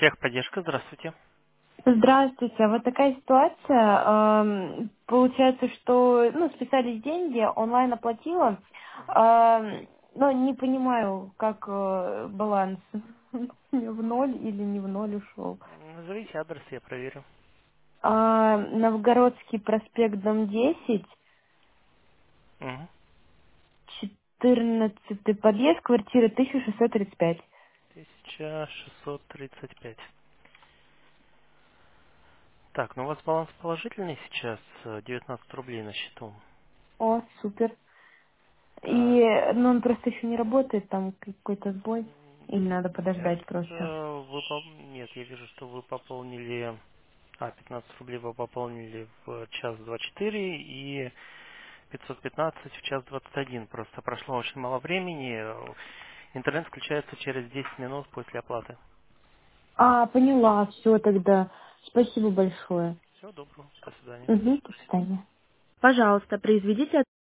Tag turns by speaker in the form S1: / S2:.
S1: Техподдержка, здравствуйте.
S2: Здравствуйте. Вот такая ситуация. Получается, что списались деньги, онлайн оплатила, но не понимаю, как баланс в ноль или не в ноль ушел.
S1: Назовите адрес, я проверю.
S2: Новгородский проспект, дом 10,
S1: Угу.
S2: 14 подъезд, квартира 1635.
S1: 1635. Так, ну у вас баланс положительный сейчас, 19 рублей на счету.
S2: О, супер.
S1: Так,
S2: Он просто еще не работает, там какой-то сбой. Или надо
S1: нет,
S2: подождать просто.
S1: нет, я вижу, что вы пополнили, 15 рублей вы пополнили в час 24 и 515 в час 21. Просто прошло очень мало времени. Интернет включается через 10 минут после оплаты.
S2: Поняла, все тогда. Спасибо большое.
S1: Всего доброго, до свидания.
S2: Угу, до свидания. Пожалуйста, произведите